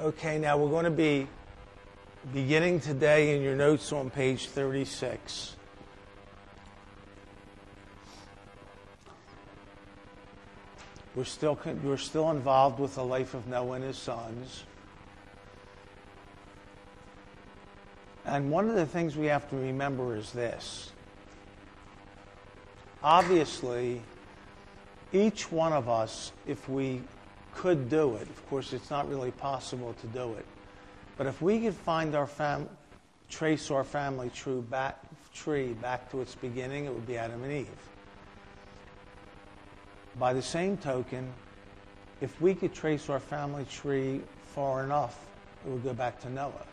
Okay, now we're going to be beginning today in your notes on page 36. We're still involved with the life of Noah and his sons. And one of the things we have to remember is this. Obviously, each one of us, if we could do it, of course it's not really possible to do it, but if we could find trace our family tree back to its beginning, it would be Adam and Eve. By the same token, if we could trace our family tree far enough, it would go back to Noah.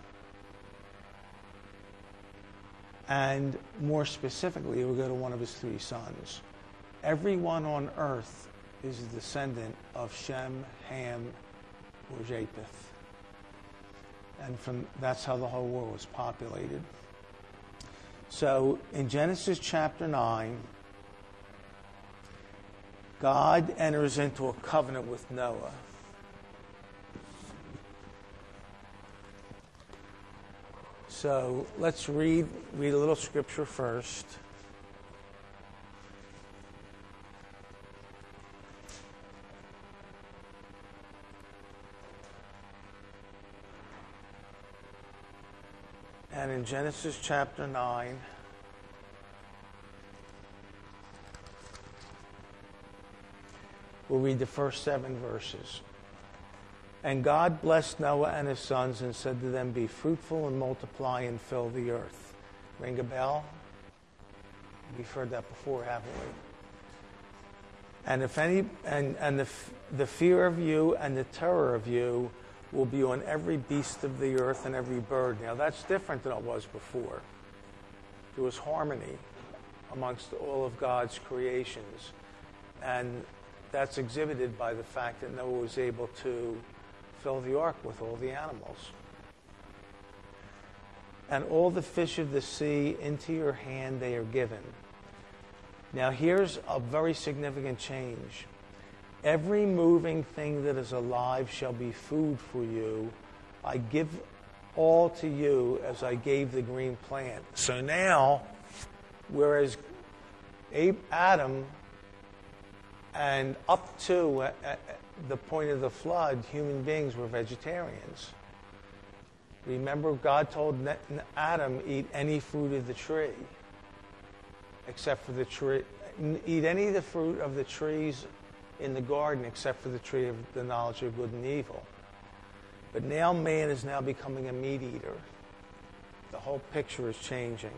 And more specifically, it would go to one of his three sons. Everyone on earth is a descendant of Shem, Ham, or Japheth. And that's how the whole world was populated. So in Genesis chapter 9, God enters into a covenant with Noah. So let's read a little scripture first. And in Genesis chapter 9, we'll read the first 7 verses. And God blessed Noah and his sons and said to them, be fruitful and multiply and fill the earth. Ring a bell? We've heard that before, haven't we? And if any, and the fear of you and the terror of you will be on every beast of the earth and every bird. Now that's different than it was before. There was harmony amongst all of God's creations. And that's exhibited by the fact that Noah was able to fill the ark with all the animals. And all the fish of the sea into your hand they are given. Now here's a very significant change. Every moving thing that is alive shall be food for you. I give all to you as I gave the green plant. So now, whereas Adam and up to the point of the flood, human beings were vegetarians. Remember, God told Adam, eat any fruit of the tree, except for the tree. Eat any of the fruit of the trees in the garden, except for the tree of the knowledge of good and evil. But now man is now becoming a meat eater. The whole picture is changing.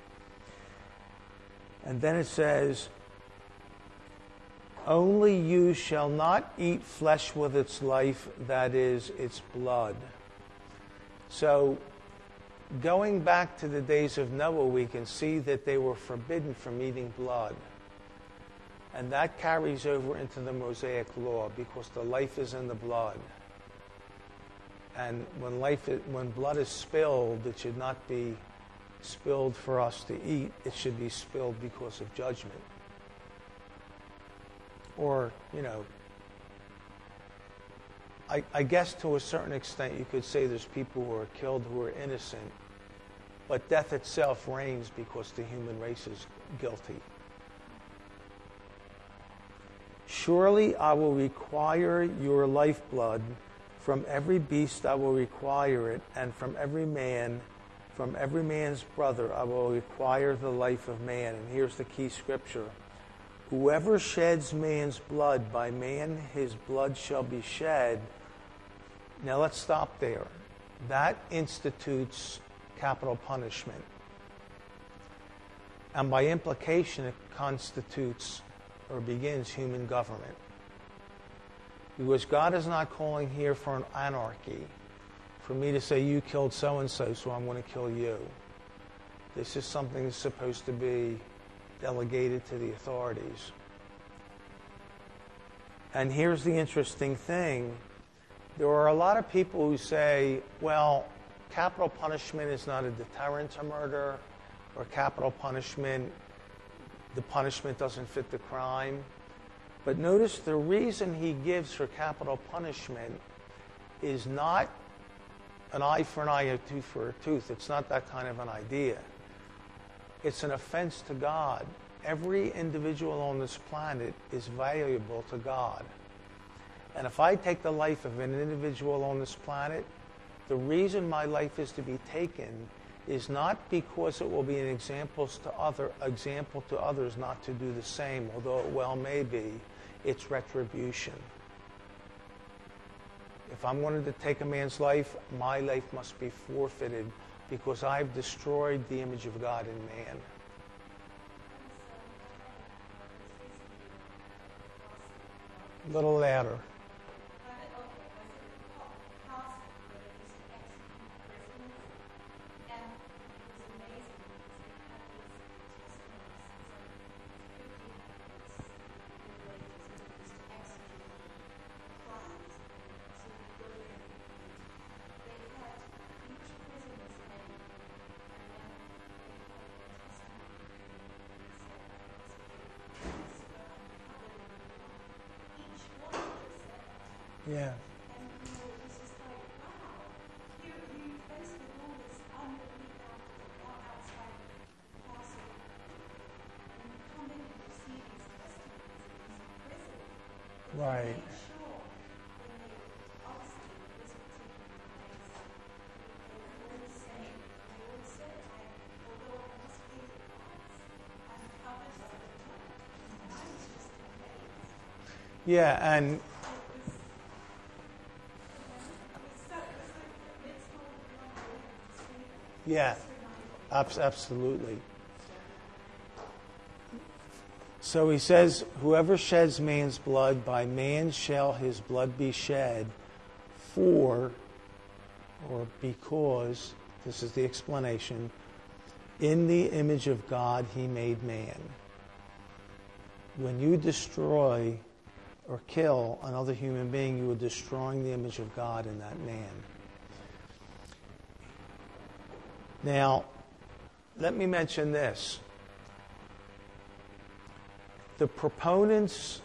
And then it says, only you shall not eat flesh with its life, that is, its blood. So, going back to the days of Noah, we can see that they were forbidden from eating blood. And that carries over into the Mosaic law because the life is in the blood. And when blood is spilled, it should not be spilled for us to eat. It should be spilled because of judgment. Or, I guess to a certain extent you could say there's people who are killed who are innocent, but death itself reigns because the human race is guilty. Surely I will require your lifeblood. From every beast I will require it, and from every man's brother I will require the life of man. And here's the key scripture. Whoever sheds man's blood, by man his blood shall be shed. Now let's stop there. That institutes capital punishment. And by implication, it constitutes or begins human government. Because God is not calling here for an anarchy, for me to say, you killed so-and-so, so I'm going to kill you. This is something that's supposed to be delegated to the authorities. And here's the interesting thing. There are a lot of people who say, well, capital punishment is not a deterrent to murder, or capital punishment, the punishment doesn't fit the crime. But notice the reason he gives for capital punishment is not an eye for an eye, a tooth for a tooth. It's not that kind of an idea. It's an offense to God. Every individual on this planet is valuable to God. And if I take the life of an individual on this planet, the reason my life is to be taken is not because it will be an example to others not to do the same, although it well may be. It's retribution. If I'm wanting to take a man's life, my life must be forfeited because I've destroyed the image of God in man. A little louder. Yeah. Right. Yeah, and yeah, absolutely. So he says, whoever sheds man's blood, by man shall his blood be shed, for, or because, this is the explanation, in the image of God he made man. When you destroy or kill another human being, you are destroying the image of God in that man. Now, let me mention this. The proponents,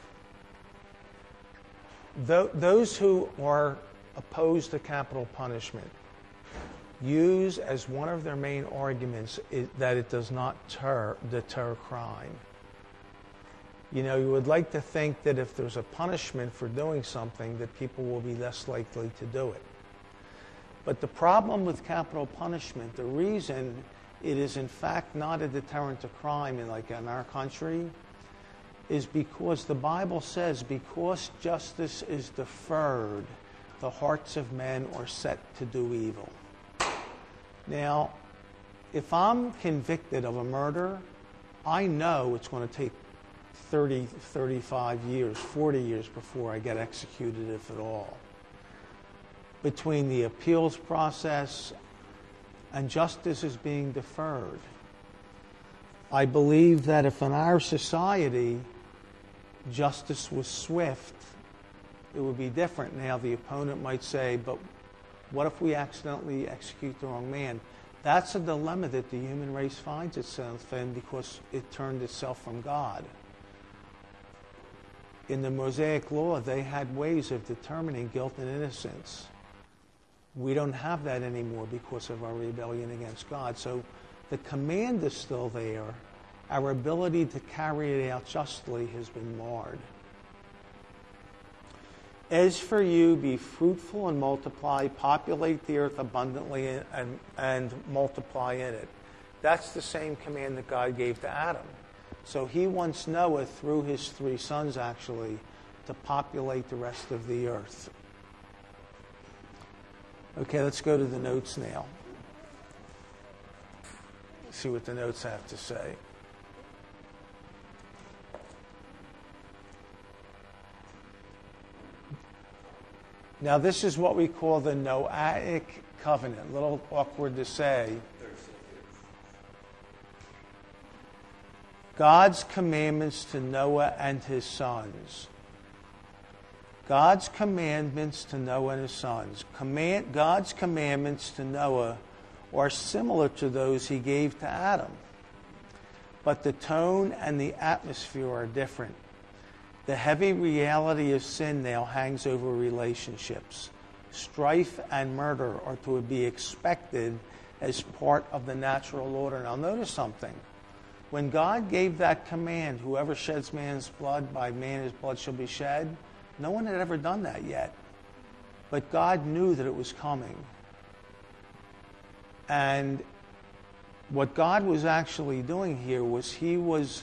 those who are opposed to capital punishment, use as one of their main arguments that it does not deter crime. You know, you would like to think that if there's a punishment for doing something, that people will be less likely to do it. But the problem with capital punishment, the reason it is in fact not a deterrent to crime in our country, is because the Bible says, because justice is deferred, the hearts of men are set to do evil. Now, if I'm convicted of a murder, I know it's going to take 30, 35 years, 40 years before I get executed, if at all. Between the appeals process and justice is being deferred. I believe that if in our society justice was swift, it would be different. Now the opponent might say, but what if we accidentally execute the wrong man? That's a dilemma that the human race finds itself in because it turned itself from God. In the Mosaic Law, they had ways of determining guilt and innocence. We don't have that anymore because of our rebellion against God. So the command is still there. Our ability to carry it out justly has been marred. As for you, be fruitful and multiply, populate the earth abundantly and multiply in it. That's the same command that God gave to Adam. So he wants Noah, through his 3 sons actually, to populate the rest of the earth. Okay, let's go to the notes now. See what the notes have to say. Now, this is what we call the Noahic covenant. A little awkward to say. God's commandments to Noah and his sons. God's commandments to Noah and his sons. God's commandments to Noah are similar to those he gave to Adam. But the tone and the atmosphere are different. The heavy reality of sin now hangs over relationships. strife and murder are to be expected as part of the natural order. Now notice something. When God gave that command, whoever sheds man's blood, by man his blood shall be shed, no one had ever done that yet. But God knew that it was coming. And what God was actually doing here was he was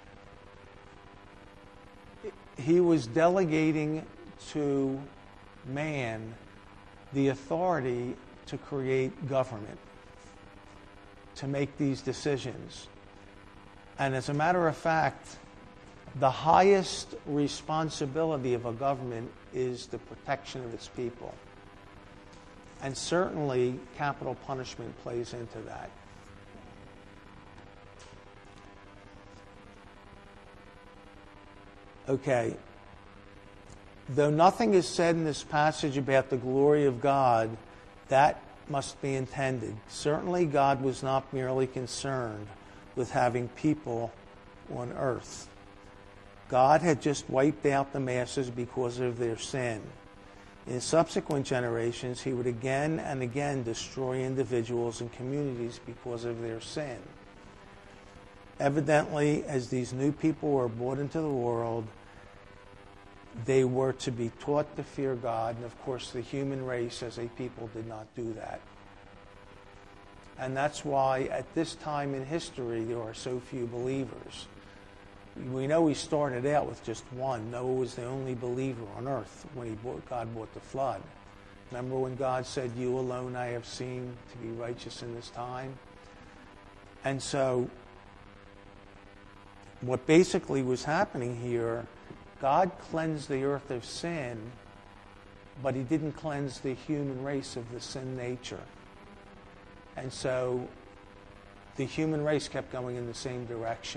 delegating to man the authority to create government, to make these decisions. And as a matter of fact, the highest responsibility of a government is the protection of its people. And certainly capital punishment plays into that. Okay. Though nothing is said in this passage about the glory of God, that must be intended. Certainly God was not merely concerned with having people on earth. God had just wiped out the masses because of their sin. In subsequent generations, he would again and again destroy individuals and communities because of their sin. Evidently, as these new people were brought into the world, they were to be taught to fear God, and of course the human race as a people did not do that. And that's why at this time in history there are so few believers. We know he started out with just one. Noah was the only believer on earth when God brought the flood. Remember when God said, "You alone I have seen to be righteous in this time"? And so what basically was happening here, God cleansed the earth of sin, but he didn't cleanse the human race of the sin nature. And so the human race kept going in the same direction.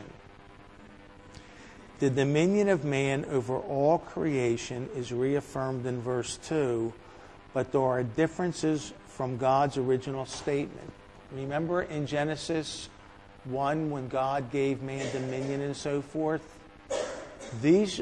The dominion of man over all creation is reaffirmed in verse 2, but there are differences from God's original statement. Remember in Genesis 1 when God gave man dominion and so forth? These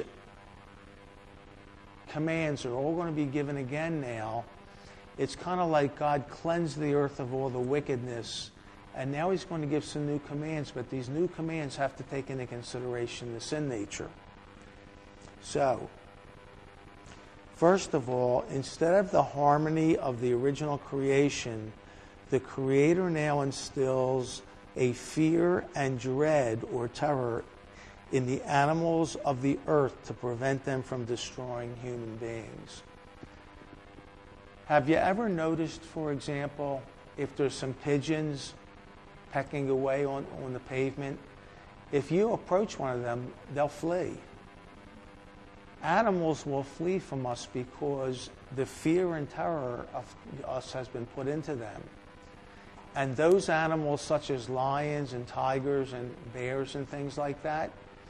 commands are all going to be given again now. It's kind of like God cleansed the earth of all the wickedness, and now he's going to give some new commands, but these new commands have to take into consideration the sin nature. So, first of all, instead of the harmony of the original creation, the Creator now instills a fear and dread or terror in the animals of the earth to prevent them from destroying human beings. Have you ever noticed, for example, if there's some pigeons pecking away on the pavement, if you approach one of them, they'll flee. Animals will flee from us because the fear and terror of us has been put into them. And those animals, such as lions and tigers and bears and things like that,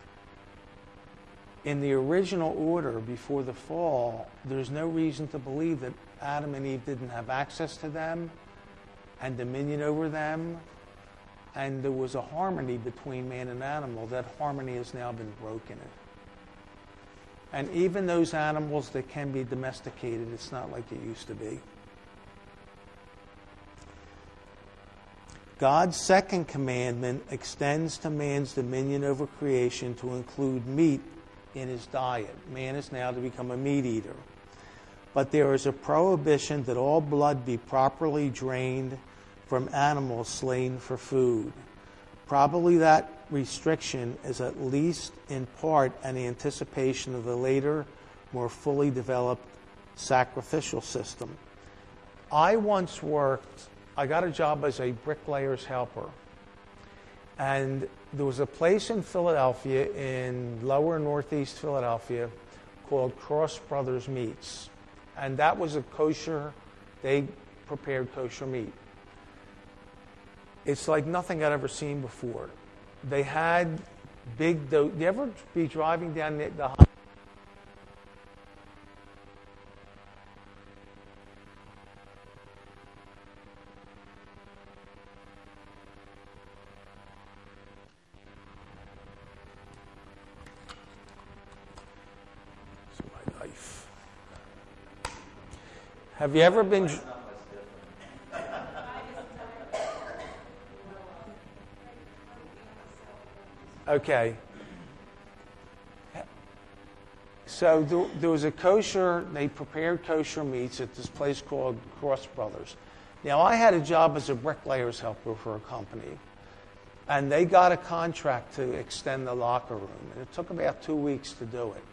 in the original order before the fall, there's no reason to believe that Adam and Eve didn't have access to them and dominion over them, and there was a harmony between man and animal. That harmony has now been broken. And even those animals that can be domesticated, it's not like it used to be. God's second commandment extends to man's dominion over creation to include meat in his diet. Man is now to become a meat eater. But there is a prohibition that all blood be properly drained from animals slain for food. Probably that restriction is at least in part an anticipation of the later, more fully developed sacrificial system. I got a job as a bricklayer's helper. And there was a place in Philadelphia, in lower northeast Philadelphia, called Cross Brothers Meats. And that was a kosher, they prepared kosher meat. It's like nothing I'd ever seen before. They had big dough. You ever be driving down the highway? Have you ever been? Okay. So there was a kosher, they prepared kosher meats at this place called Cross Brothers. Now, I had a job as a bricklayer's helper for a company, and they got a contract to extend the locker room, and it took about 2 weeks to do it.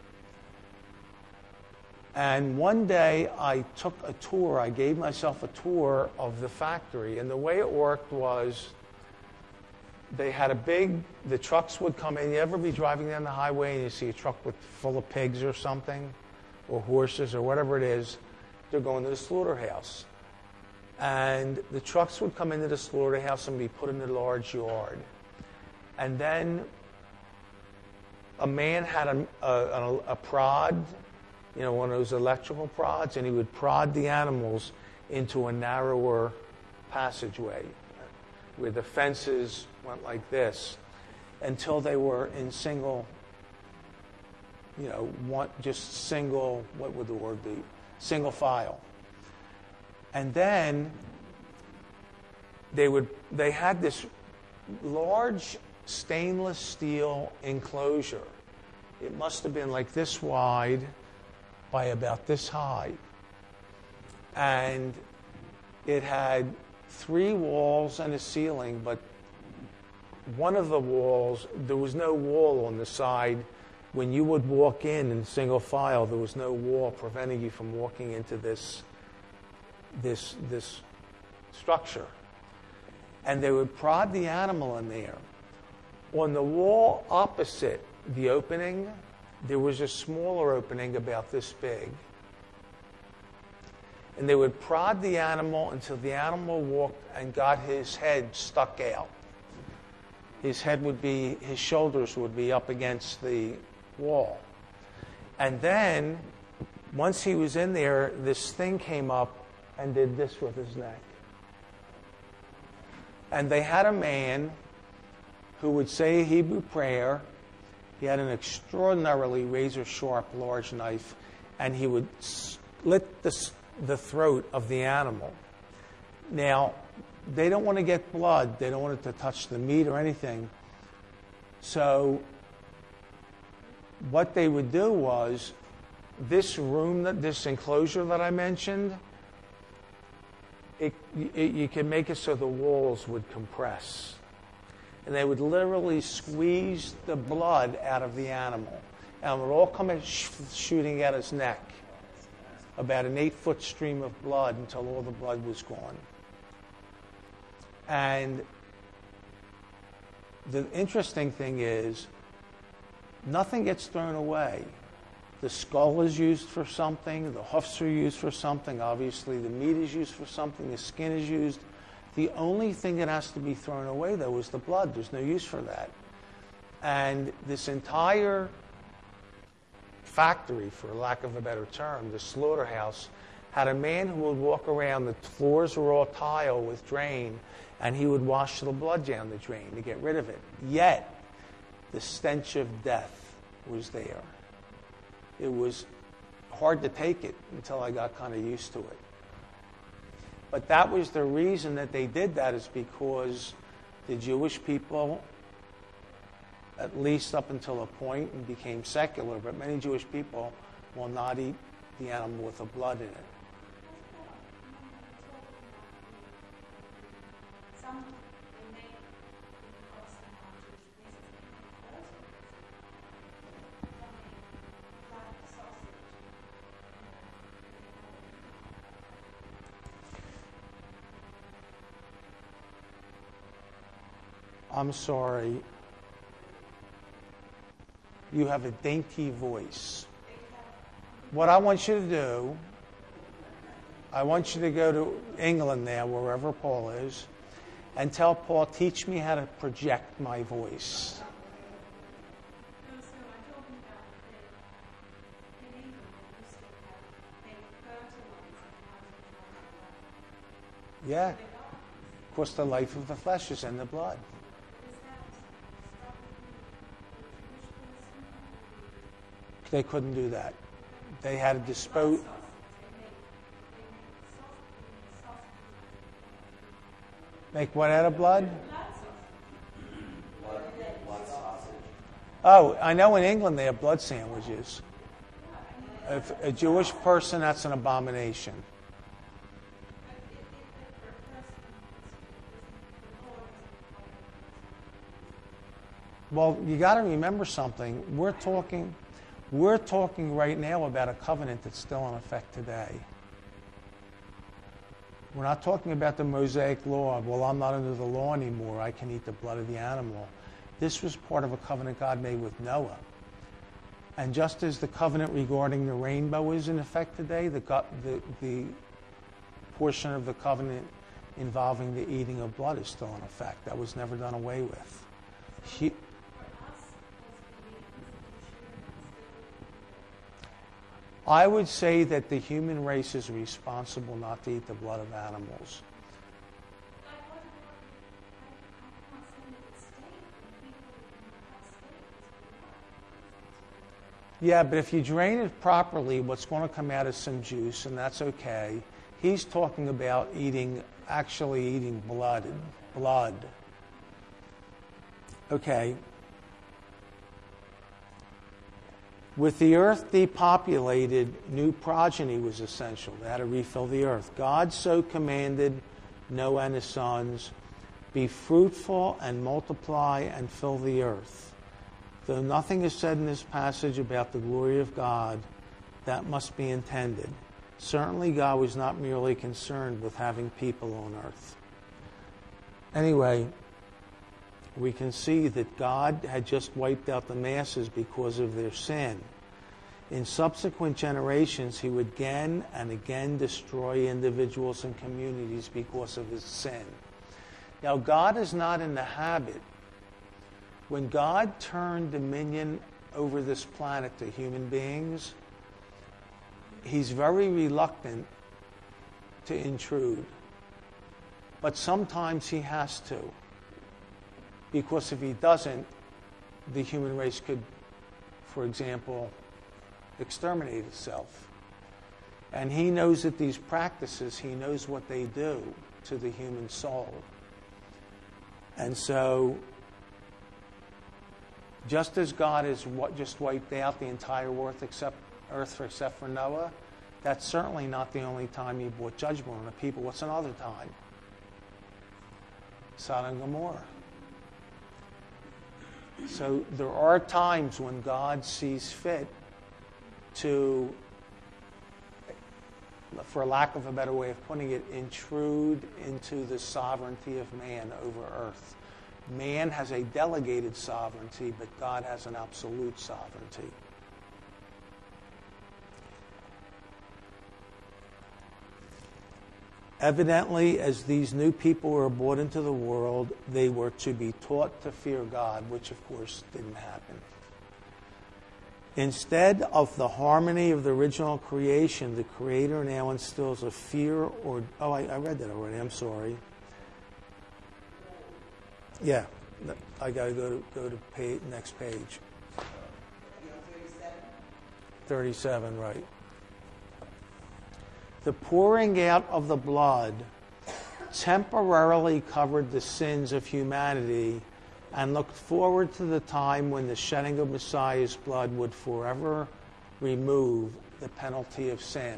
And one day, I took a tour. I gave myself a tour of the factory, and the way it worked was they had the trucks would come in. You ever be driving down the highway and you see a truck full of pigs or something, or horses or whatever it is, they're going to the slaughterhouse. And the trucks would come into the slaughterhouse and be put in the large yard. And then a man had a prod, one of those electrical prods, and he would prod the animals into a narrower passageway where the fences went like this until they were in single, what would the word be? Single file. And then they had this large stainless steel enclosure. It must have been like this wide by about this high. And it had 3 walls and a ceiling, but one of the walls, there was no wall on the side. When you would walk in single file, there was no wall preventing you from walking into this structure. And they would prod the animal in there. On the wall opposite the opening, there was a smaller opening about this big. And they would prod the animal until the animal walked and got his head stuck out. His shoulders would be up against the wall. And then, once he was in there, this thing came up and did this with his neck. And they had a man who would say a Hebrew prayer. He had an extraordinarily razor-sharp, large knife, and he would slit the throat of the animal. Now, they don't want to get blood. They don't want it to touch the meat or anything. So what they would do was, this enclosure that I mentioned, you can make it so the walls would compress. And they would literally squeeze the blood out of the animal. And it would all come shooting out his neck. About an 8-foot stream of blood until all the blood was gone. And the interesting thing is, nothing gets thrown away. The skull is used for something, the hoofs are used for something, obviously the meat is used for something, the skin is used. The only thing that has to be thrown away, though, is the blood. There's no use for that. And this entire factory, for lack of a better term, the slaughterhouse, had a man who would walk around. The floors were all tile with drain, and he would wash the blood down the drain to get rid of it. Yet, the stench of death was there. It was hard to take it until I got kind of used to it. But that was the reason that they did that, is because the Jewish people, at least up until a point, and became secular, but many Jewish people will not eat the animal with the blood in it. I'm sorry. You have a dainty voice. What I want you to do, I want you to go to England now, wherever Paul is, and tell Paul, teach me how to project my voice. Yeah. Of course, the life of the flesh is in the blood. They couldn't do that. They had to dispose. Make what out of blood? Blood sausage. Oh, I know in England they have blood sandwiches. If a Jewish person, that's an abomination. Well, you got to remember something. We're talking right now about a covenant that's still in effect today. We're not talking about the Mosaic law. Well, I'm not under the law anymore. I can eat the blood of the animal. This was part of a covenant God made with Noah. And just as the covenant regarding the rainbow is in effect today, the portion of the covenant involving the eating of blood is still in effect. That was never done away with. I would say that the human race is responsible not to eat the blood of animals. Yeah, but if you drain it properly, what's going to come out is some juice, and that's okay. He's talking about actually eating blood. Okay. With the earth depopulated, new progeny was essential. They had to refill the earth. God so commanded Noah and his sons, be fruitful and multiply and fill the earth. Though nothing is said in this passage about the glory of God, that must be intended. Certainly God was not merely concerned with having people on earth. Anyway, we can see that God had just wiped out the masses because of their sin. In subsequent generations, he would again and again destroy individuals and communities because of his sin. Now, God is not in the habit. When God turned dominion over this planet to human beings, he's very reluctant to intrude. But sometimes he has to. Because if he doesn't, the human race could, for example, exterminate itself. And he knows that these practices, he knows what they do to the human soul. And so, just as God has just wiped out the entire earth except for Noah, that's certainly not the only time he brought judgment on the people. What's another time? Sodom and Gomorrah. So there are times when God sees fit to, for lack of a better way of putting it, intrude into the sovereignty of man over earth. Man has a delegated sovereignty, but God has an absolute sovereignty. Evidently, as these new people were brought into the world, they were to be taught to fear God, which of course didn't happen. Instead of the harmony of the original creation, the Creator now instills a fear or... Oh, I read that already. I'm sorry. Yeah, I got to go to next page. 37, right. The pouring out of the blood temporarily covered the sins of humanity and looked forward to the time when the shedding of Messiah's blood would forever remove the penalty of sin.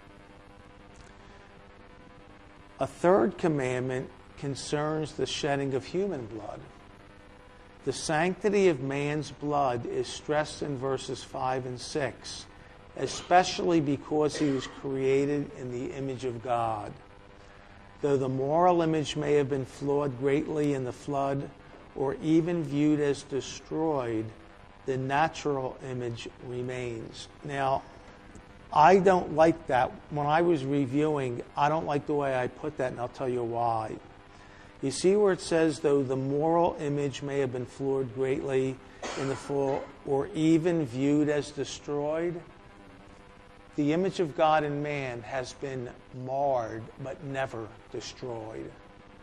A third commandment concerns the shedding of human blood. The sanctity of man's blood is stressed in verses 5 and 6. Especially because he was created in the image of God. Though the moral image may have been flawed greatly in the flood, or even viewed as destroyed, the natural image remains. Now, I don't like that. When I was reviewing, I don't like the way I put that, and I'll tell you why. You see where it says, though the moral image may have been flawed greatly in the fall, or even viewed as destroyed? The image of God in man has been marred, but never destroyed.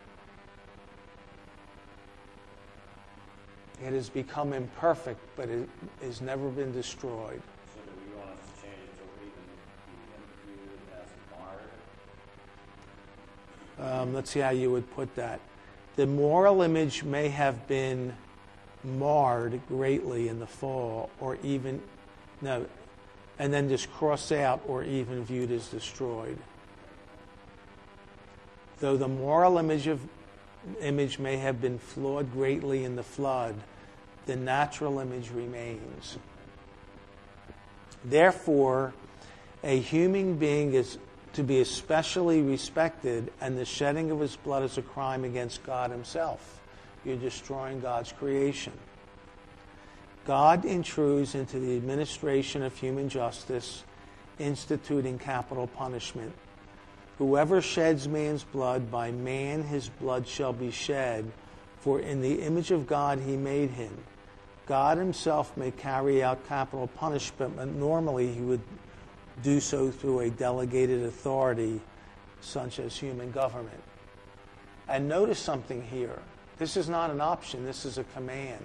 It has become imperfect, but it has never been destroyed. So do we want us to change it to even viewed as marred? Let's see how you would put that. The moral image may have been marred greatly in the fall, or even, no, and then just crossed out, or even viewed as destroyed. Though the moral image may have been flawed greatly in the flood, the natural image remains. Therefore, a human being is to be especially respected, and the shedding of his blood is a crime against God himself. You're destroying God's creation. God intrudes into the administration of human justice, instituting capital punishment. Whoever sheds man's blood, by man his blood shall be shed, for in the image of God he made him. God himself may carry out capital punishment, but normally he would do so through a delegated authority, such as human government. And notice something here. This is not an option, this is a command.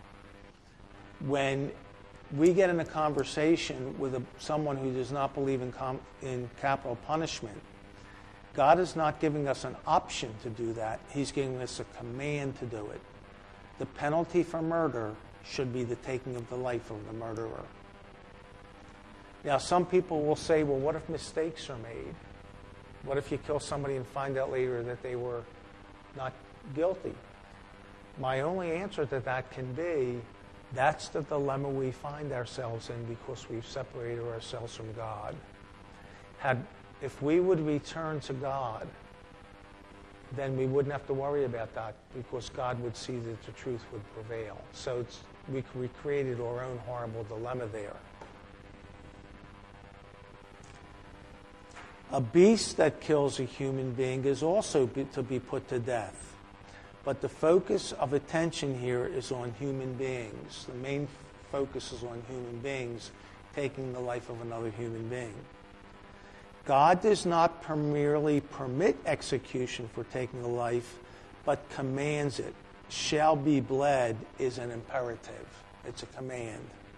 When we get in a conversation with someone who does not believe in capital punishment, God is not giving us an option to do that. He's giving us a command to do it. The penalty for murder should be the taking of the life of the murderer. Now, some people will say, well, what if mistakes are made? What if you kill somebody and find out later that they were not guilty? My only answer to that can be, that's the dilemma we find ourselves in because we've separated ourselves from God. If we would return to God, then we wouldn't have to worry about that because God would see that the truth would prevail. So we created our own horrible dilemma there. A beast that kills a human being is also to be put to death. But the focus of attention here is on human beings. The main focus is on human beings taking the life of another human being. God does not merely permit execution for taking a life, but commands it. Shall be bled is an imperative. It's a command.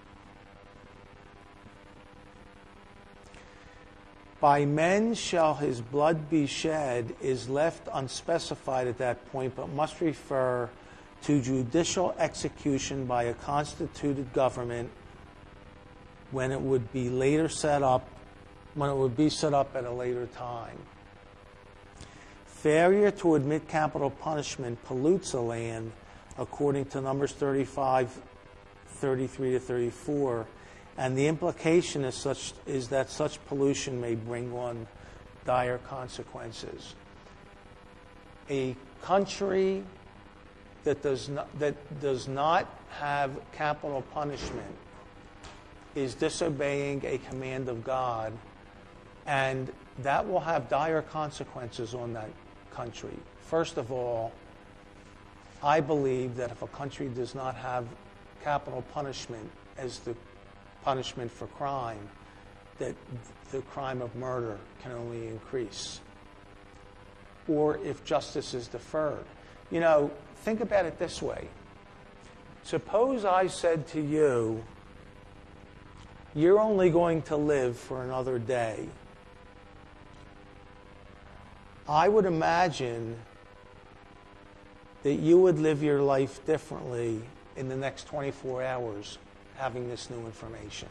By men shall his blood be shed is left unspecified at that point, but must refer to judicial execution by a constituted government when it would be set up at a later time. Failure to admit capital punishment pollutes a land, according to Numbers 35, 33 to 34, and the implication is that such pollution may bring on dire consequences. A country that does not have capital punishment is disobeying a command of God, and that will have dire consequences on that country. First of all, I believe that if a country does not have capital punishment as the punishment for crime, that the crime of murder can only increase. Or if justice is deferred. You know, think about it this way. Suppose I said to you, you're only going to live for another day. I would imagine that you would live your life differently in the next 24 hours having this new information.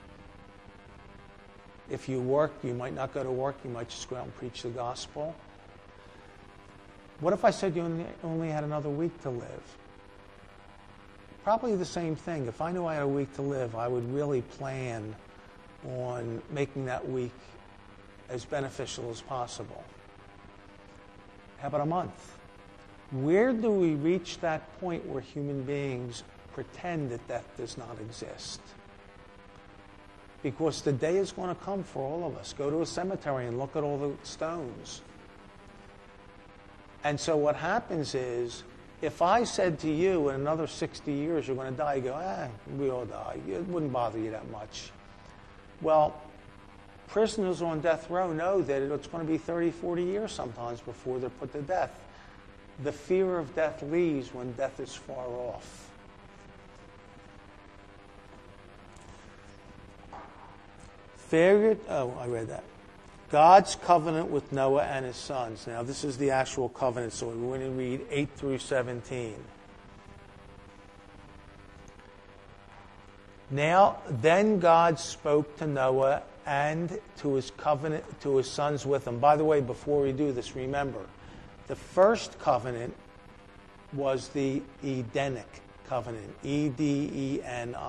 If you work, you might not go to work, you might just go out and preach the gospel. What if I said you only had another week to live? Probably the same thing. If I knew I had a week to live, I would really plan on making that week as beneficial as possible. How about a month? Where do we reach that point where human beings pretend that death does not exist? Because the day is going to come for all of us. Go to a cemetery and look at all the stones. And so what happens is, if I said to you in another 60 years you're going to die, you go, we all die. It wouldn't bother you that much. Well, prisoners on death row know that it's going to be 30, 40 years sometimes before they're put to death. The fear of death leaves when death is far off. I read that. God's covenant with Noah and his sons. Now, this is the actual covenant, so we're going to read 8 through 17. Then God spoke to Noah and to his covenant, to his sons with him. By the way, before we do this, remember, the first covenant was the Edenic covenant, Edenic.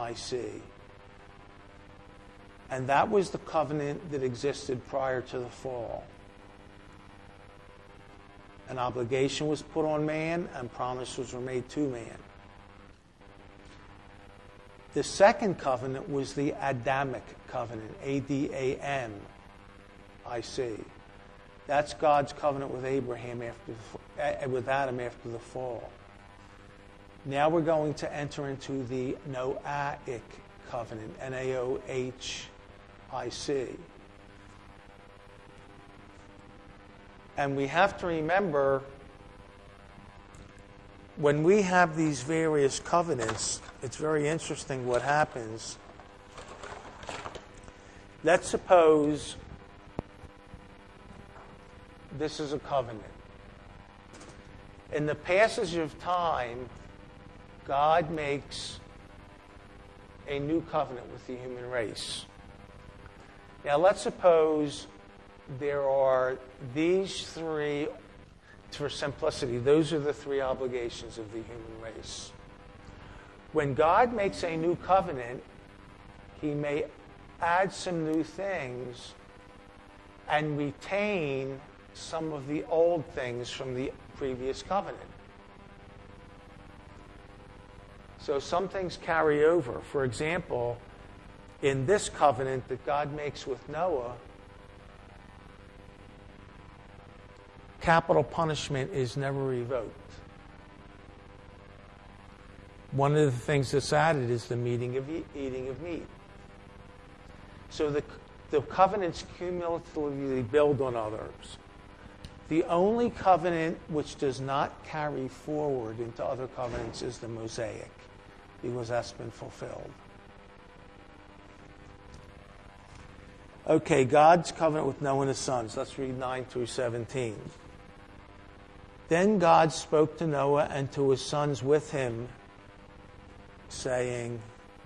And that was the covenant that existed prior to the fall. An obligation was put on man and promises were made to man. The second covenant was the Adamic covenant, Adamic. That's God's covenant with with Adam after the fall. Now we're going to enter into the Noahic covenant, Naohic. And we have to remember, when we have these various covenants, it's very interesting what happens. Let's suppose this is a covenant. In the passage of time, God makes a new covenant with the human race. Now, let's suppose there are these three, for simplicity, those are the three obligations of the human race. When God makes a new covenant, he may add some new things and retain some of the old things from the previous covenant. So some things carry over. For example, in this covenant that God makes with Noah, capital punishment is never revoked. One of the things that's added is the eating of meat. So the covenants cumulatively build on others. The only covenant which does not carry forward into other covenants is the Mosaic, because that's been fulfilled. Okay, God's covenant with Noah and his sons. Let's read 9 through 17. Then God spoke to Noah and to his sons with him, saying,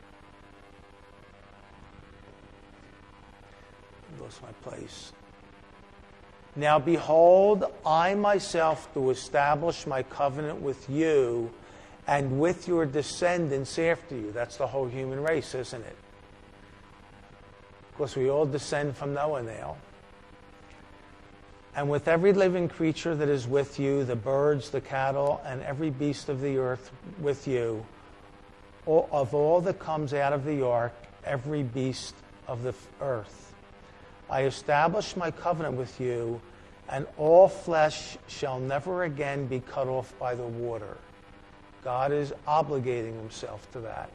I lost my place. Now behold, I myself do establish my covenant with you and with your descendants after you. That's the whole human race, isn't it? Of course, we all descend from Noah now. And with every living creature that is with you, the birds, the cattle, and every beast of the earth with you, of all that comes out of the ark, every beast of the earth. I establish my covenant with you, and all flesh shall never again be cut off by the water. God is obligating himself to that.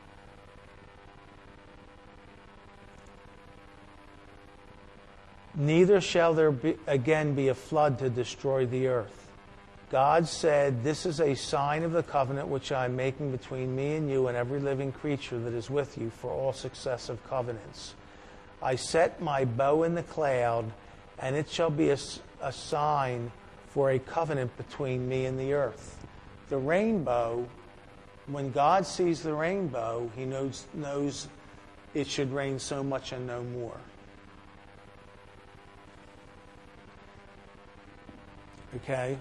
Neither shall there again be a flood to destroy the earth. God said, this is a sign of the covenant which I am making between me and you and every living creature that is with you for all successive covenants. I set my bow in the cloud, and it shall be a sign for a covenant between me and the earth. The rainbow, when God sees the rainbow, he knows it should rain so much and no more. Okay?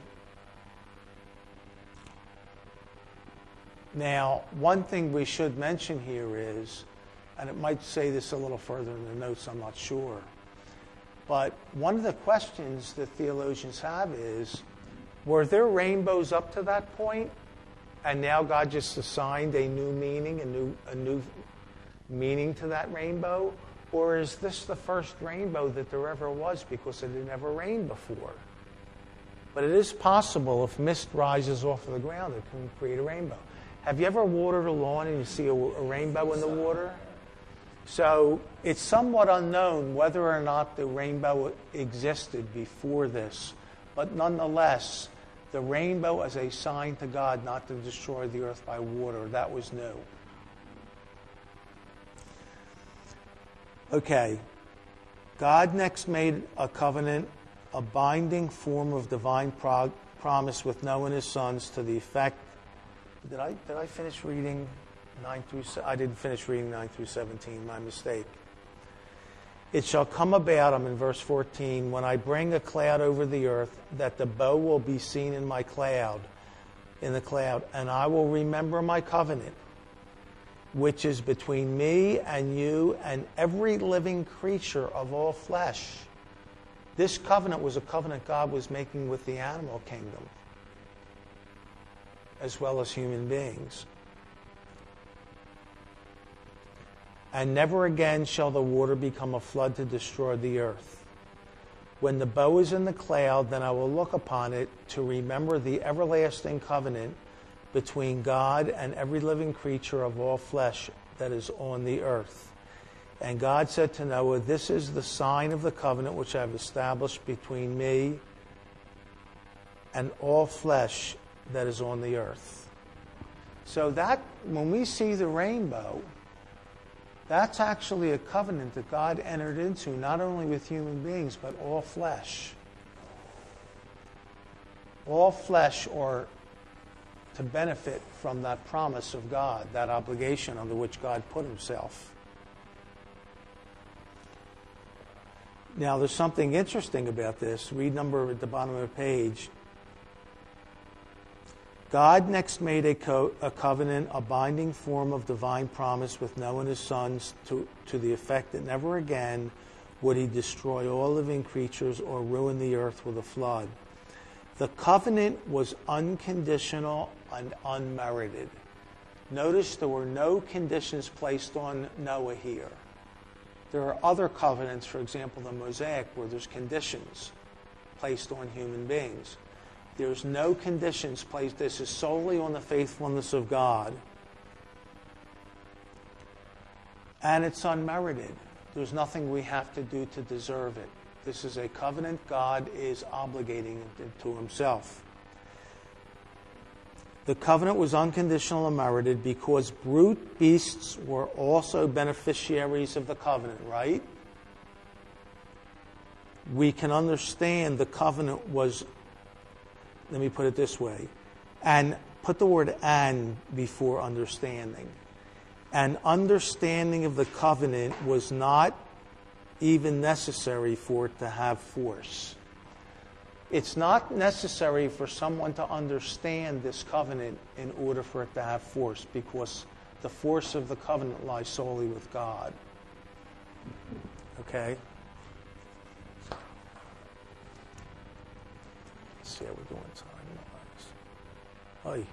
Now, one thing we should mention here is, and it might say this a little further in the notes, I'm not sure, but one of the questions that theologians have is, were there rainbows up to that point, and now God just assigned a new meaning, a new meaning to that rainbow? Or is this the first rainbow that there ever was because it had never rained before? But it is possible, if mist rises off of the ground, it can create a rainbow. Have you ever watered a lawn and you see a rainbow in the water? So it's somewhat unknown whether or not the rainbow existed before this. But nonetheless, the rainbow as a sign to God not to destroy the earth by water, that was new. Okay. God next made a covenant, a binding form of divine promise with Noah and his sons to the effect. Did I finish reading 9 through? I didn't finish reading 9 through 17. My mistake. It shall come about, I'm in verse 14, when I bring a cloud over the earth, that the bow will be seen in the cloud, and I will remember my covenant, which is between me and you and every living creature of all flesh. This covenant was a covenant God was making with the animal kingdom, as well as human beings. And never again shall the water become a flood to destroy the earth. When the bow is in the cloud, then I will look upon it to remember the everlasting covenant between God and every living creature of all flesh that is on the earth. And God said to Noah, this is the sign of the covenant which I have established between me and all flesh that is on the earth. So that, when we see the rainbow, that's actually a covenant that God entered into, not only with human beings, but all flesh. All flesh are to benefit from that promise of God, that obligation under which God put himself. Now, there's something interesting about this. Read number at the bottom of the page. God next made a covenant, a binding form of divine promise with Noah and his sons to the effect that never again would he destroy all living creatures or ruin the earth with a flood. The covenant was unconditional and unmerited. Notice there were no conditions placed on Noah here. There are other covenants, for example, the Mosaic, where there's conditions placed on human beings. There's no conditions placed. This is solely on the faithfulness of God. And it's unmerited. There's nothing we have to do to deserve it. This is a covenant God is obligating to himself. The covenant was unconditional and merited because brute beasts were also beneficiaries of the covenant, right? We can understand the covenant was, let me put it this way, and put the word "and" before understanding. An understanding of the covenant was not even necessary for it to have force. It's not necessary for someone to understand this covenant in order for it to have force, because the force of the covenant lies solely with God. Okay? Let's see how we're doing time-wise.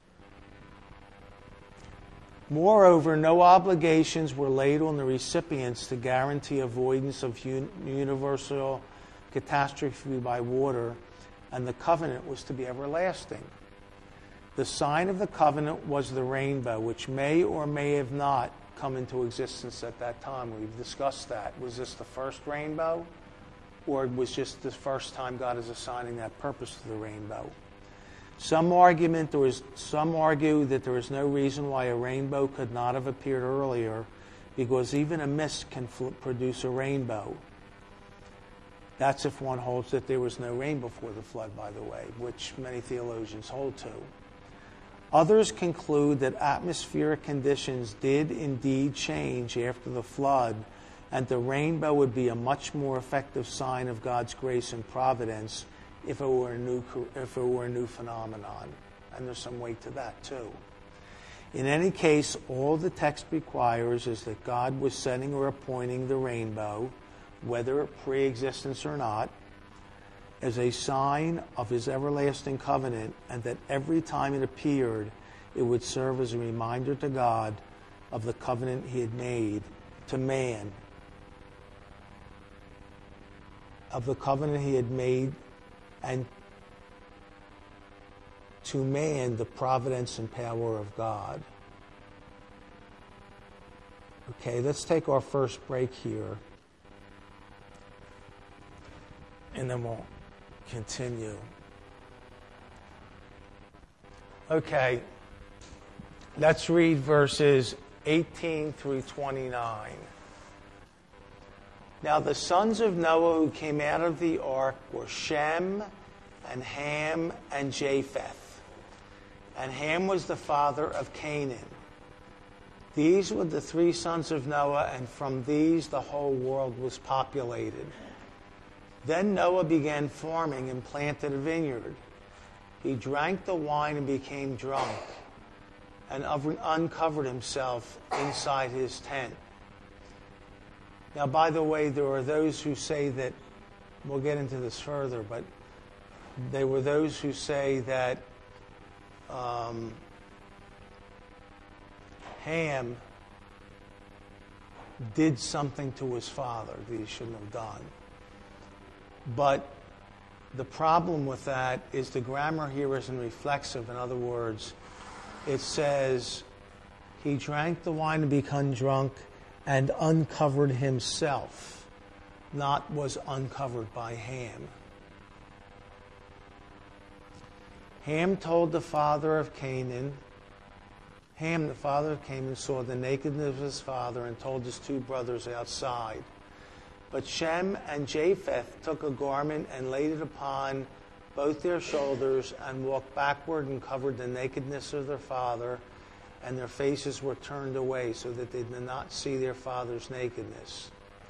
Moreover, no obligations were laid on the recipients to guarantee avoidance of universal catastrophe by water, and the covenant was to be everlasting. The sign of the covenant was the rainbow, which may or may have not come into existence at that time. We've discussed that. Was this the first rainbow, or was just the first time God is assigning that purpose to the rainbow? Some argue that there is no reason why a rainbow could not have appeared earlier, because even a mist can produce a rainbow. That's if one holds that there was no rain before the flood, by the way, which many theologians hold to. Others conclude that atmospheric conditions did indeed change after the flood, and the rainbow would be a much more effective sign of God's grace and providence if it were a new phenomenon. And there's some weight to that too. In any case, all the text requires is that God was setting or appointing the rainbow, whether pre-existence or not, as a sign of his everlasting covenant, and that every time it appeared, it would serve as a reminder to God of the covenant he had made to man, and to man the providence and power of God. Okay, let's take our first break here, and then we'll continue. Okay, let's read verses 18 through 29. Now the sons of Noah who came out of the ark were Shem and Ham and Japheth. And Ham was the father of Canaan. These were the three sons of Noah, and from these the whole world was populated. Then Noah began farming and planted a vineyard. He drank the wine and became drunk, and uncovered himself inside his tent. Now, by the way, there are those who say that, we'll get into this further, but there were those who say that Ham did something to his father that he shouldn't have done. But the problem with that is the grammar here isn't reflexive. In other words, it says, he drank the wine and became drunk and uncovered himself, not was uncovered by Ham. Ham, the father of Canaan, saw the nakedness of his father and told his two brothers outside. But Shem and Japheth took a garment and laid it upon both their shoulders and walked backward and covered the nakedness of their father, and their faces were turned away so that they did not see their father's nakedness.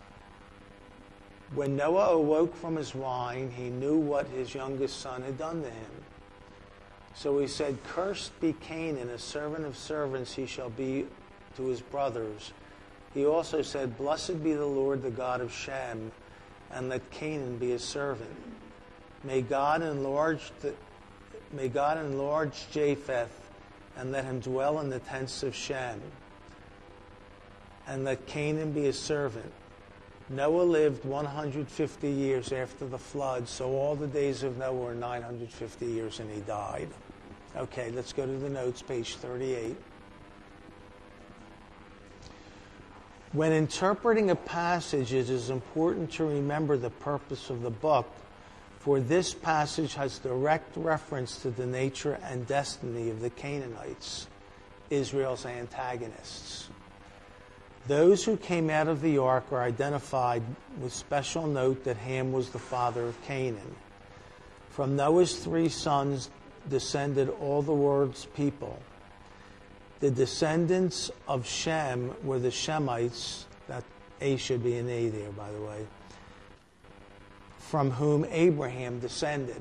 When Noah awoke from his wine, he knew what his youngest son had done to him. So he said, "Cursed be Canaan, a servant of servants he shall be to his brothers." He also said, "Blessed be the Lord, the God of Shem, and let Canaan be his servant. May God enlarge Japheth, and let him dwell in the tents of Shem, and let Canaan be his servant." Noah lived 150 years after the flood, so all the days of Noah were 950 years, and he died. Okay, let's go to the notes, page 38. When interpreting a passage, it is important to remember the purpose of the book, for this passage has direct reference to the nature and destiny of the Canaanites, Israel's antagonists. Those who came out of the ark are identified with special note that Ham was the father of Canaan. From Noah's three sons descended all the world's people. The descendants of Shem were the Shemites, that A should be an A there, by the way, from whom Abraham descended.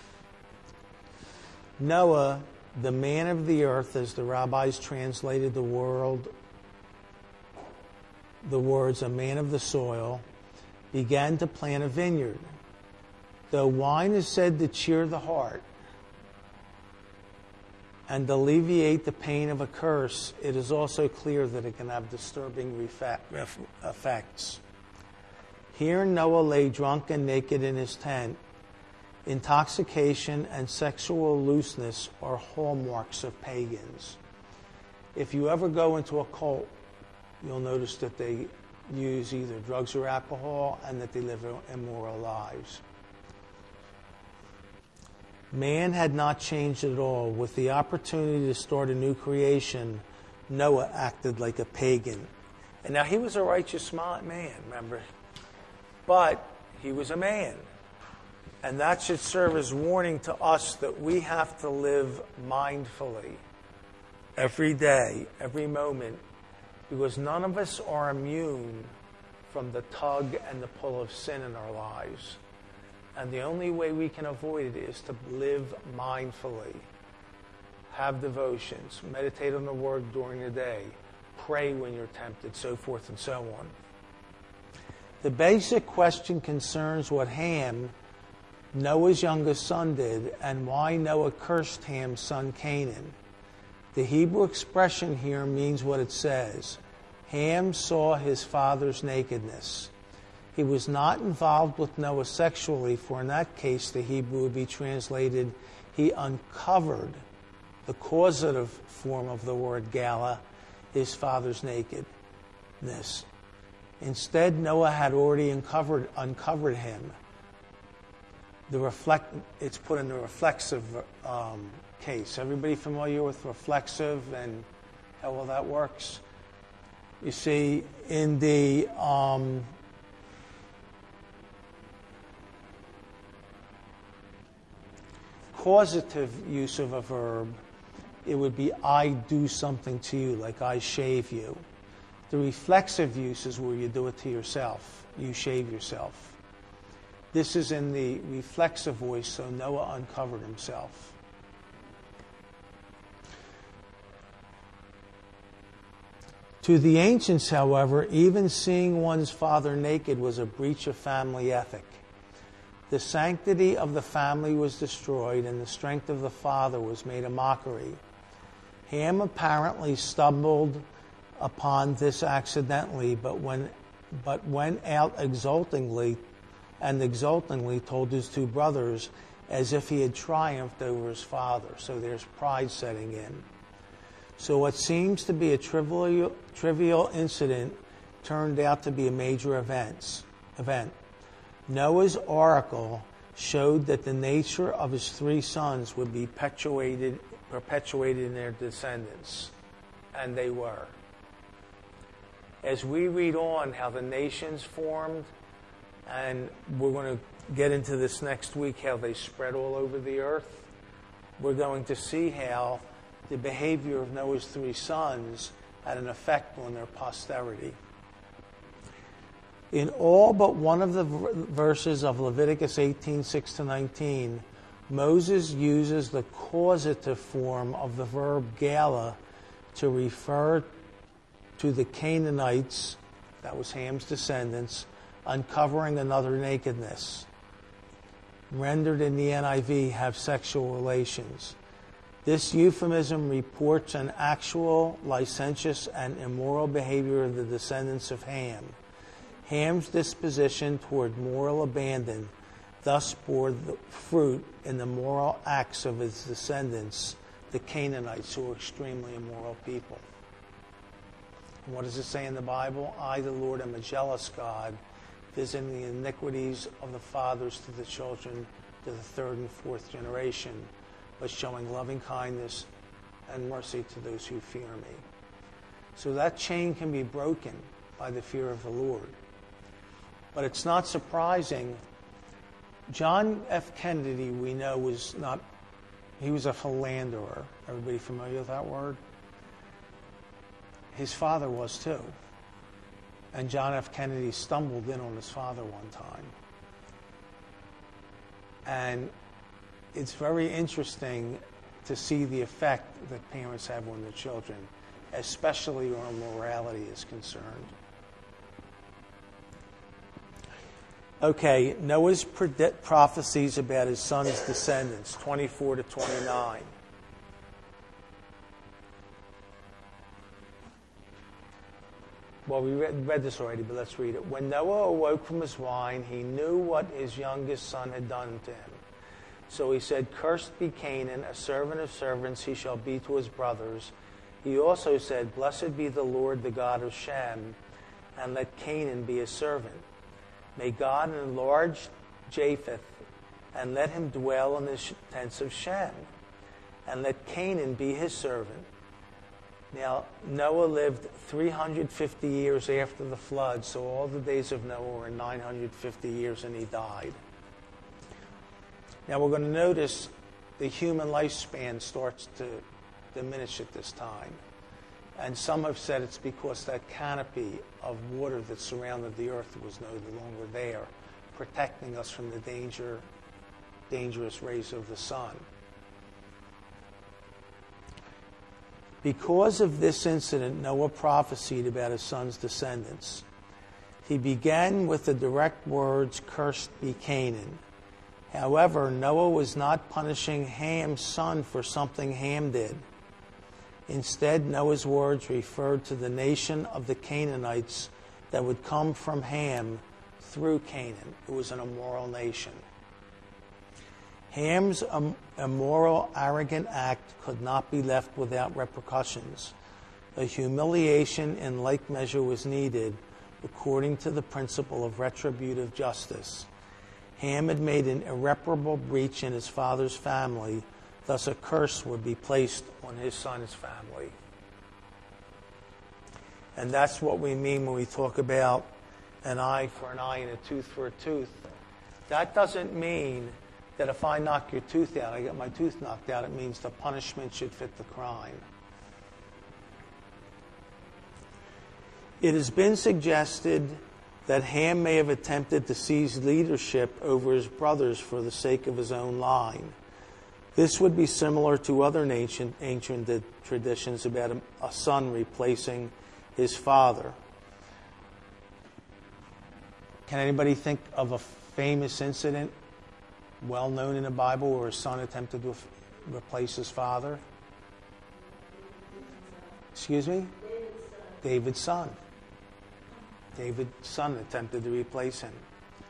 Noah, the man of the earth, as the rabbis translated the words, a man of the soil, began to plant a vineyard. Though wine is said to cheer the heart and alleviate the pain of a curse, it is also clear that it can have disturbing effects. Here Noah lay drunk and naked in his tent. Intoxication and sexual looseness are hallmarks of pagans. If you ever go into a cult, you'll notice that they use either drugs or alcohol and that they live immoral lives. Man had not changed at all. With the opportunity to start a new creation, Noah acted like a pagan. And now he was a righteous man, remember? But he was a man. And that should serve as warning to us that we have to live mindfully every day, every moment, because none of us are immune from the tug and the pull of sin in our lives. And the only way we can avoid it is to live mindfully, have devotions, meditate on the Word during the day, pray when you're tempted, so forth and so on. The basic question concerns what Ham, Noah's youngest son, did, and why Noah cursed Ham's son Canaan. The Hebrew expression here means what it says. Ham saw his father's nakedness. He was not involved with Noah sexually, for in that case the Hebrew would be translated, he uncovered, the causative form of the word gala, his father's nakedness. Instead, Noah had already uncovered him. It's put in the reflexive case. Everybody familiar with reflexive and how well that works? You see, in the causative use of a verb, it would be I do something to you, like I shave you. The reflexive use is where you do it to yourself. You shave yourself. This is in the reflexive voice, so Noah uncovered himself. To the ancients, however, even seeing one's father naked was a breach of family ethic. The sanctity of the family was destroyed, and the strength of the father was made a mockery. Ham apparently stumbled upon this accidentally, but went out exultingly told his two brothers as if he had triumphed over his father. So there's pride setting in. So what seems to be a trivial incident turned out to be a major event. Noah's oracle showed that the nature of his three sons would be perpetuated in their descendants, and they were. As we read on how the nations formed, and we're going to get into this next week, how they spread all over the earth, we're going to see how the behavior of Noah's three sons had an effect on their posterity. In all but one of the verses of Leviticus 18:6-19, Moses uses the causative form of the verb gala to refer to the Canaanites, that was Ham's descendants, uncovering another nakedness. Rendered in the NIV, have sexual relations. This euphemism reports an actual licentious and immoral behavior of the descendants of Ham. Ham's disposition toward moral abandon thus bore the fruit in the moral acts of his descendants, the Canaanites, who were extremely immoral people. And what does it say in the Bible? I, the Lord, am a jealous God, visiting the iniquities of the fathers to the children, to the third and fourth generation, but showing loving kindness and mercy to those who fear me. So that chain can be broken by the fear of the Lord. But it's not surprising. John F. Kennedy, we know, he was a philanderer. Everybody familiar with that word? His father was too. And John F. Kennedy stumbled in on his father one time. And it's very interesting to see the effect that parents have on their children, especially where morality is concerned. Okay, Noah's prophecies about his son's descendants, 24-29. Well, we read this already, but let's read it. When Noah awoke from his wine, he knew what his youngest son had done to him. So he said, Cursed be Canaan, a servant of servants he shall be to his brothers. He also said, Blessed be the Lord, the God of Shem, and let Canaan be his servant. May God enlarge Japheth, and let him dwell in the tents of Shem, and let Canaan be his servant. Now, Noah lived 350 years after the flood, so all the days of Noah were 950 years, and he died. Now, we're going to notice the human lifespan starts to diminish at this time. And some have said it's because that canopy of water that surrounded the earth was no longer there, protecting us from the dangerous rays of the sun. Because of this incident, Noah prophesied about his son's descendants. He began with the direct words, Cursed be Canaan. However, Noah was not punishing Ham's son for something Ham did. Instead, Noah's words referred to the nation of the Canaanites that would come from Ham through Canaan. It was an immoral nation. Ham's immoral, arrogant act could not be left without repercussions. A humiliation in like measure was needed, according to the principle of retributive justice. Ham had made an irreparable breach in his father's family, thus a curse would be placed on his son's family. And that's what we mean when we talk about an eye for an eye and a tooth for a tooth. That doesn't mean that if I knock your tooth out, I get my tooth knocked out, it means the punishment should fit the crime. It has been suggested that Ham may have attempted to seize leadership over his brothers for the sake of his own line. This would be similar to other ancient traditions about a son replacing his father. Can anybody think of a famous incident well known in the Bible where a son attempted to replace his father? Excuse me? David's son. David's son attempted to replace him.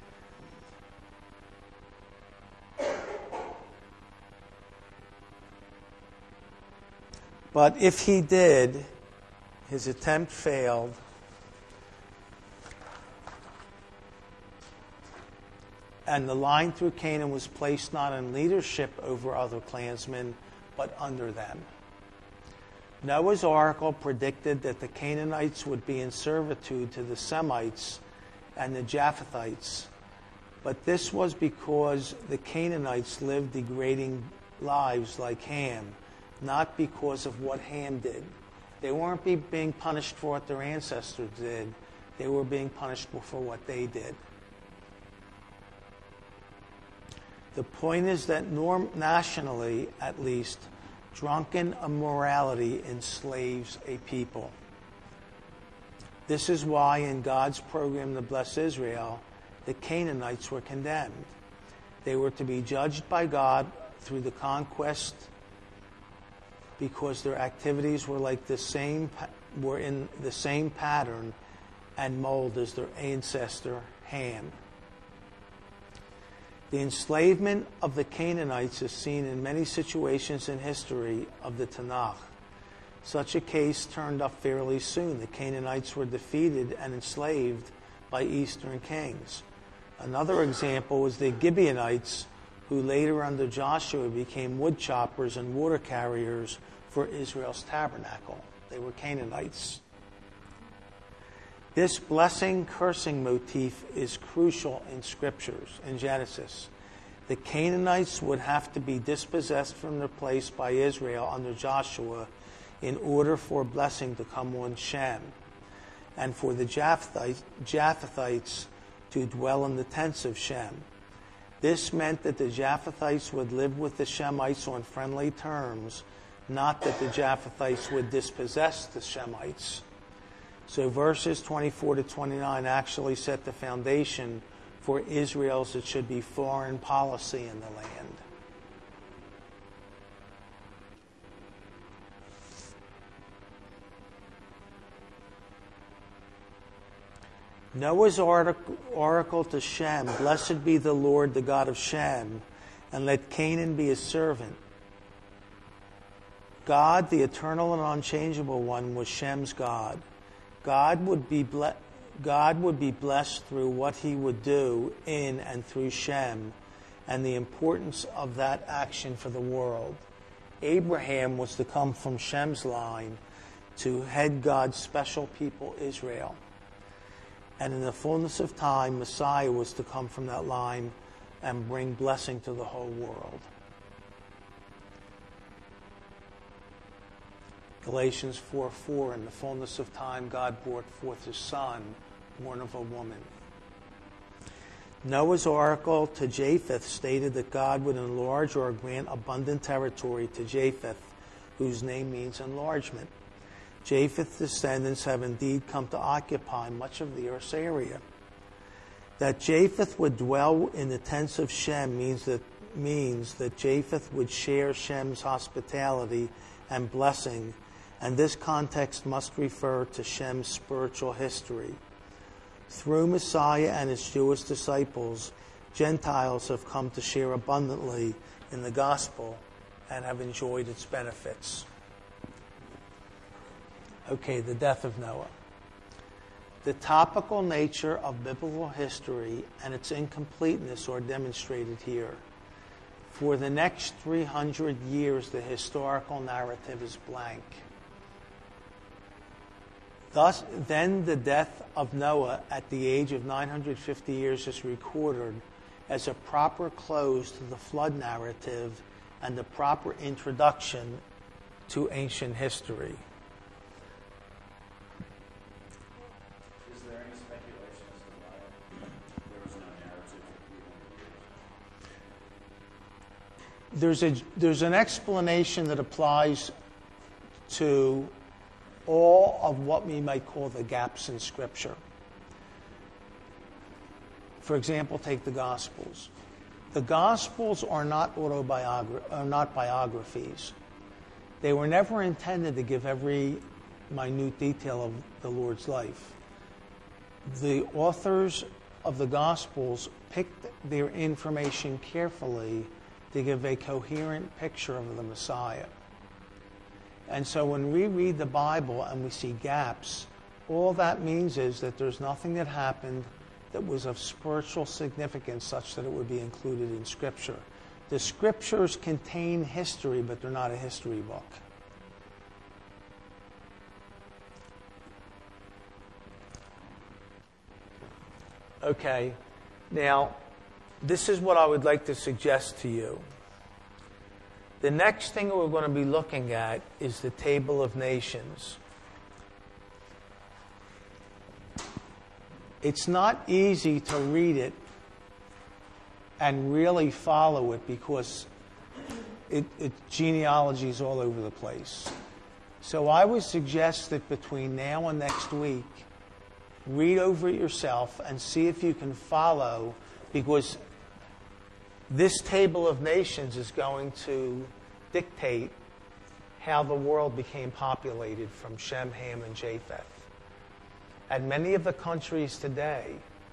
But if he did, his attempt failed. And the line through Canaan was placed not in leadership over other clansmen, but under them. Noah's oracle predicted that the Canaanites would be in servitude to the Semites and the Japhethites. But this was because the Canaanites lived degrading lives like Ham, not because of what Ham did. They weren't being punished for what their ancestors did. They were being punished for what they did. The point is that nationally, at least, drunken immorality enslaves a people. This is why in God's program to bless Israel, the Canaanites were condemned. They were to be judged by God through the conquest because their activities were in the same pattern and mold as their ancestor Ham. The enslavement of the Canaanites is seen in many situations in history of the Tanakh. Such a case turned up fairly soon. The Canaanites were defeated and enslaved by Eastern kings. Another example was the Gibeonites, who later under Joshua became wood choppers and water carriers for Israel's tabernacle. They were Canaanites. This blessing-cursing motif is crucial in scriptures. In Genesis, the Canaanites would have to be dispossessed from their place by Israel under Joshua in order for blessing to come on Shem, and for the Japhethites to dwell in the tents of Shem. This meant that the Japhethites would live with the Shemites on friendly terms, not that the Japhethites would dispossess the Shemites. So verses 24 to 29 actually set the foundation for Israel's, it should be, foreign policy in the land. Noah's oracle to Shem, "Blessed be the Lord, the God of Shem, and let Canaan be his servant." God, the eternal and unchangeable one, was Shem's God. God would be blessed through what he would do in and through Shem, and the importance of that action for the world. Abraham was to come from Shem's line to head God's special people, Israel. And in the fullness of time, Messiah was to come from that line and bring blessing to the whole world. Galatians 4:4, in the fullness of time, God brought forth his son, born of a woman. Noah's oracle to Japheth stated that God would enlarge or grant abundant territory to Japheth, whose name means enlargement. Japheth's descendants have indeed come to occupy much of the earth's area. That Japheth would dwell in the tents of Shem means that Japheth would share Shem's hospitality and blessing, and this context must refer to Shem's spiritual history. Through Messiah and his Jewish disciples, Gentiles have come to share abundantly in the gospel and have enjoyed its benefits. Okay, the death of Noah. The topical nature of biblical history and its incompleteness are demonstrated here. For the next 300 years, the historical narrative is blank. Then the death of Noah at the age of 950 years is recorded, as a proper close to the flood narrative and the proper introduction to ancient history. Is there any speculation as to why there was no narrative for people? There's an explanation that applies to all of what we might call the gaps in Scripture. For example, take the Gospels. The Gospels are not biographies. They were never intended to give every minute detail of the Lord's life. The authors of the Gospels picked their information carefully to give a coherent picture of the Messiah. And so when we read the Bible and we see gaps, all that means is that there's nothing that happened that was of spiritual significance such that it would be included in Scripture. The Scriptures contain history, but they're not a history book. Okay, now this is what I would like to suggest to you. The next thing we're going to be looking at is the Table of Nations. It's not easy to read it and really follow it because genealogy is all over the place. So I would suggest that between now and next week, read over it yourself and see if you can follow, because this Table of Nations is going to dictate how the world became populated from Shem, Ham, and Japheth. And many of the countries today,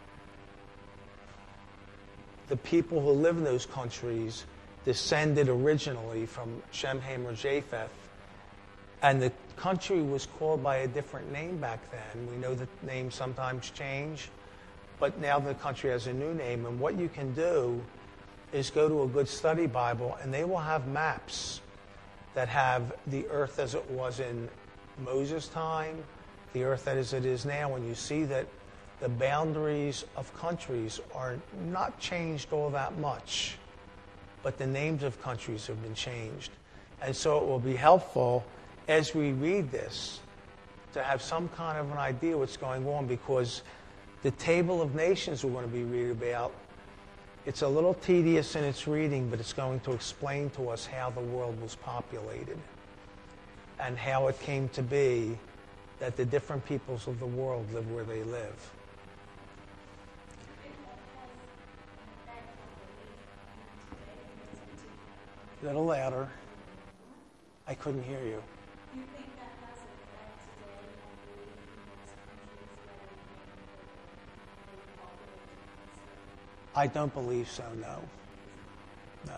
the people who live in those countries descended originally from Shem, Ham, or Japheth. And the country was called by a different name back then. We know that names sometimes change, but now the country has a new name. And what you can do is go to a good study Bible, and they will have maps that have the earth as it was in Moses' time, the earth as it is now, and you see that the boundaries of countries are not changed all that much, but the names of countries have been changed. And so it will be helpful as we read this to have some kind of an idea what's going on, because the Table of Nations we're going to be reading about, it's a little tedious in its reading, but it's going to explain to us how the world was populated and how it came to be that the different peoples of the world live where they live. A little louder. I couldn't hear you. Do you think that has an effect today on belief in those countries that are populated? I don't believe so, no. No.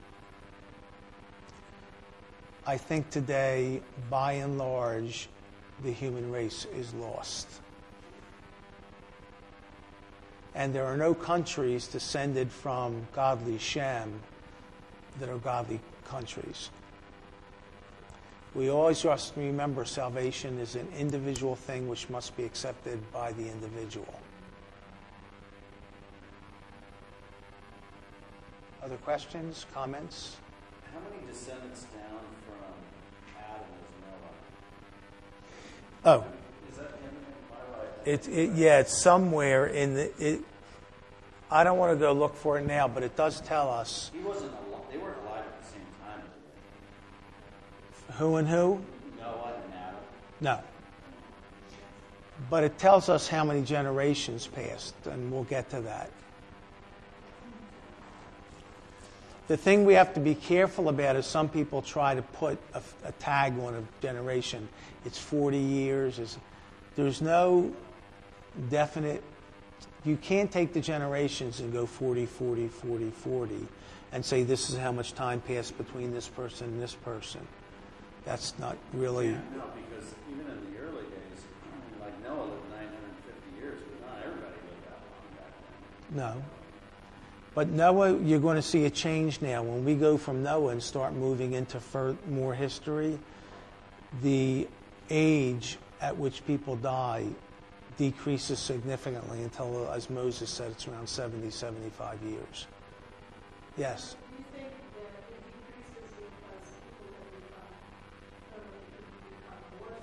I think today, by and large, the human race is lost. And there are no countries descended from godly Shem that are godly countries. We always just remember salvation is an individual thing which must be accepted by the individual. Other questions, comments? How many descendants down from Adam is Oh, Noah? Is that him? Am I right? it's somewhere in the. I don't want to go look for it now, but it does tell us He wasn't alive. They weren't alive at the same time as who and who. Noah and Adam. No. But it tells us how many generations passed, and we'll get to that. The thing we have to be careful about is some people try to put a tag on a generation. It's 40 years. There's no definite. You can't take the generations and go 40, 40, 40, 40 and say this is how much time passed between this person and this person. That's not really. Yeah, no, because even in the early days, like Noah lived 950 years, but not everybody lived that long back then. No. But Noah, you're going to see a change now. When we go from Noah and start moving into more history, the age at which people die decreases significantly until, as Moses said, it's around 70, 75 years. Yes? Do you think that it decreases because people have become more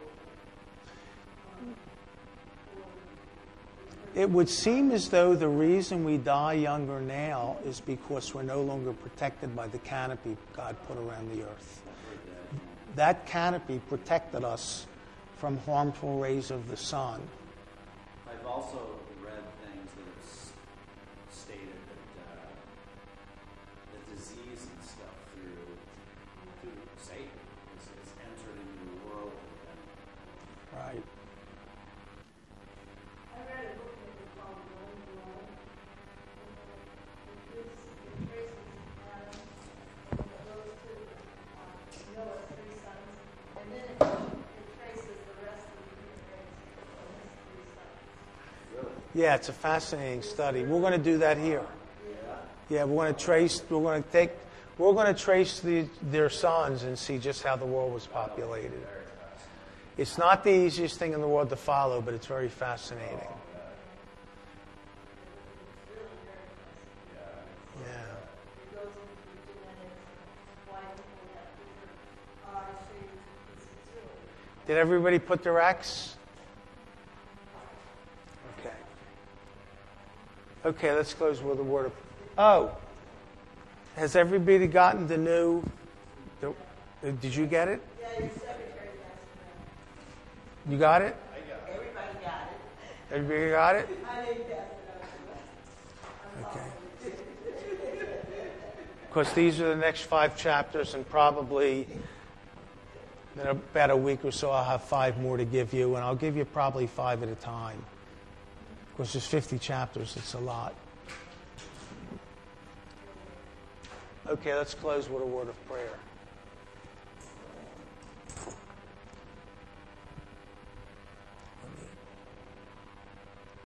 sinful? It would seem as though the reason we die younger now is because we're no longer protected by the canopy God put around the earth. That canopy protected us from harmful rays of the sun. I've also read things that have stated that the disease and stuff through Satan is entered into the world. Right. I read a book that was called One Blood. It traces Adam, and it goes to Noah's 3 sons, and then it traces the rest of the human race from his 3 sons. Really? Yeah, it's a fascinating study. We're going to do that here. Yeah, we're going to trace their sons and see just how the world was populated. It's not the easiest thing in the world to follow, but it's very fascinating. Yeah. It goes into genetics, why people have different eye shapes. It's really Did everybody put their X? Okay. Okay, let's close with a word of... Oh! Has everybody gotten the new... Did you get it? Yeah, your secretary passed it. You got it? Everybody got it. Everybody got it? I didn't pass it out. Okay. Because these are the next 5 chapters, and probably in about a week or so I'll have 5 more to give you, and I'll give you probably 5 at a time. Of course, there's 50 chapters. It's a lot. Okay, let's close with a word of prayer.